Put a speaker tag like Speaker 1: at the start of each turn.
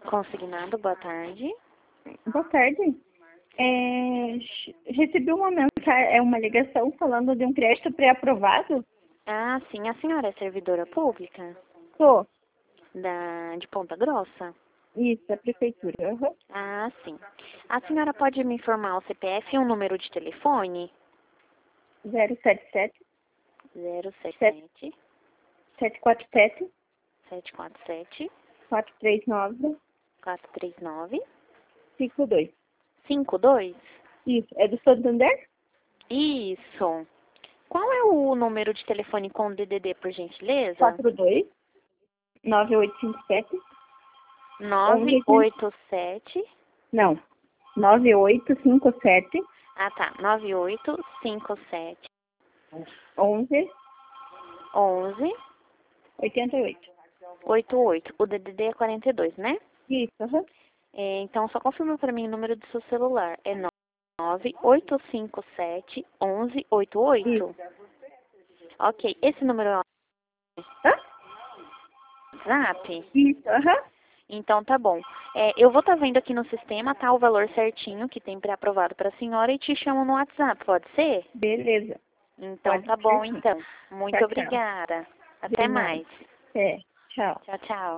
Speaker 1: Consignado, boa tarde.
Speaker 2: Boa tarde. Recebi uma mensagem, uma ligação falando de um crédito pré-aprovado?
Speaker 1: Ah, sim, a senhora é servidora pública
Speaker 2: Sou.
Speaker 1: de Ponta Grossa?
Speaker 2: Isso, a prefeitura. Uhum.
Speaker 1: Ah, sim. A senhora pode me informar o CPF e um número de telefone?
Speaker 2: 077
Speaker 1: 077
Speaker 2: 747
Speaker 1: 747
Speaker 2: 439
Speaker 1: 439
Speaker 2: 52.
Speaker 1: 52?
Speaker 2: Isso, é do Santander?
Speaker 1: Isso. Qual é o número de telefone com DDD, por gentileza?
Speaker 2: 42 9857
Speaker 1: 987.
Speaker 2: Não, 9857
Speaker 1: Ah, tá. 9857
Speaker 2: 11
Speaker 1: 11
Speaker 2: 88.
Speaker 1: 88. O DDD é 42, né?
Speaker 2: Isso, uhum.
Speaker 1: Então, só confirma para mim o número do seu celular. É 9857 1188?
Speaker 2: Isso.
Speaker 1: Ok. Esse número é o
Speaker 2: Hã?
Speaker 1: WhatsApp?
Speaker 2: Isso, aham.
Speaker 1: Então, tá bom. Eu vou estar vendo aqui no sistema, tá? O valor certinho que tem pré-aprovado para a senhora e te chamo no WhatsApp, pode ser?
Speaker 2: Beleza.
Speaker 1: Então,
Speaker 2: Pode
Speaker 1: tá
Speaker 2: ser
Speaker 1: bom,
Speaker 2: sim.
Speaker 1: então. Muito
Speaker 2: Tchau, tchau.
Speaker 1: obrigada.
Speaker 2: De
Speaker 1: Até
Speaker 2: nada.
Speaker 1: mais.
Speaker 2: É, tchau.
Speaker 1: Tchau, tchau.